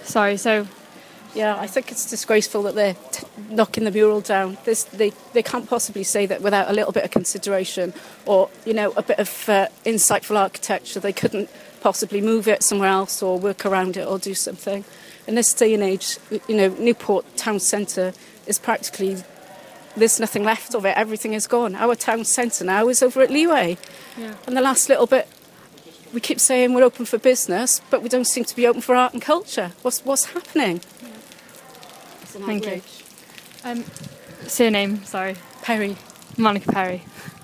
Sorry, so... Yeah, I think it's disgraceful that they're knocking the mural down. They can't possibly say that without a little bit of consideration or, a bit of insightful architecture. They couldn't possibly move it somewhere else or work around it or do something. In this day and age, Newport town centre is practically... There's nothing left of it. Everything is gone. Our town centre now is over at Leeway. Yeah. And the last little bit, we keep saying we're open for business, but we don't seem to be open for art and culture. What's happening? Yeah. Thank you. Surname, sorry. Perry. Monica Perry.